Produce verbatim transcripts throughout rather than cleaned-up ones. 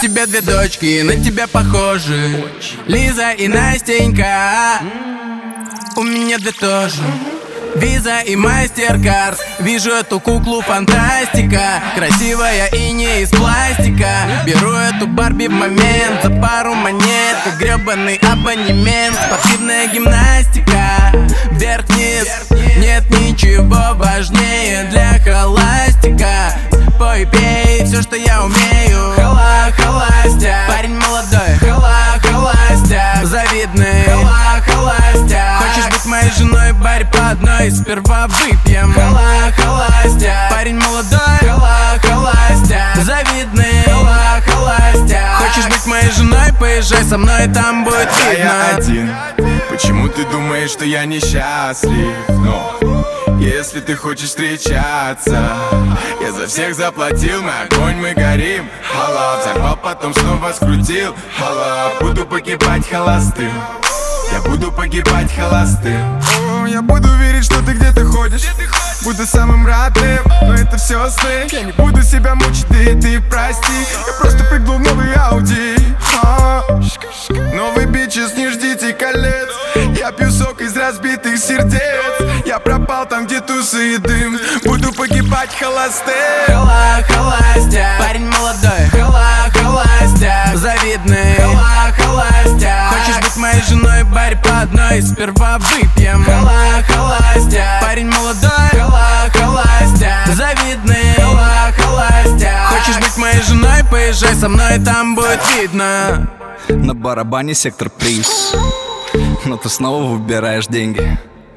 тебя две дочки, на тебя похожи, Лиза и Настенька. У меня две тоже, Виза и Мастеркард. Вижу эту куклу, фантастика, красивая и не из пластика. Беру эту Барби в момент, за пару монет, как гребаный абонемент. Спортивная гимнастика, вверх-вниз, нет ничего важнее для холастика. Пой, пей, все, что я умею. Хала, холастя, парень молодой. Хала, холастя, завидный. Хала, холастя, хочешь быть моей женой, барь по одной, сперва выпьем. Хала, холастя, парень молодой. Хала, холастя, завидный. Хала, холастя, хочешь быть моей женой, поезжай со мной, там будет видно. Я один, почему ты думаешь, что я несчастлив? Но если ты хочешь встречаться, я за всех заплатил, мы огонь, мы горим. Хала, взорвал, потом снова скрутил. Хала, буду погибать холостым, я буду погибать холостым. О, я буду верить, что ты где-то ходишь, буду самым родным, но это все сны. Я не буду себя мучить, ты, ты прости. Я просто прыгнул в новый Ауди. А, новый бичес, не ждите колец. Я пью сок из разбитых сердец. Я пропал там, где тусы и дым. Буду погибать холостым. Хала, холастя, парень молодой. Хала, холастя, завидный. Хала, холастя, хочешь быть моей женой, барь по одной, сперва выпьем. Хала, холастя, парень молодой. Хала, холастя, завидный. Хала, холастя, хочешь быть моей женой, поезжай со мной, там будет видно. На барабане сектор приз, но ты снова выбираешь деньги.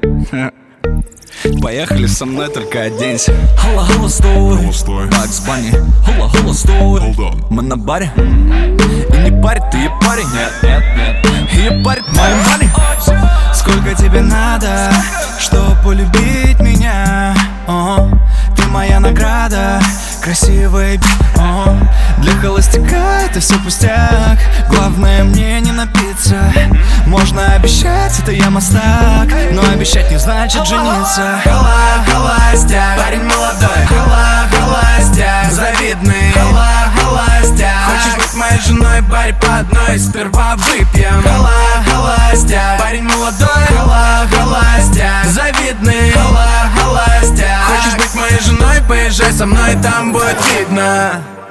Поехали со мной, только оденься. Хала, хала, стой, Бакс Банни. Хала, хала, стой, мы на баре. И не парит, ты и парень. Нет, нет, нет, и парит мои мани. Сколько тебе надо, чтобы полюбить меня? О, ты моя награда, красивая би. О, для холостяка это все пустяк. Главное мне не напиться. Можно обещать, это я мастак, но обещать не значит жениться. Хала, холастя, парень молодой. Хала, холастя, завидный. Хала, холастя, хочешь быть моей женой, барь по одной, сперва выпьем. Хала, холастя, парень молодой. Хала, холастя, завидный. Хала, холастя, хочешь быть моей женой, поезжай со мной, там будет видно.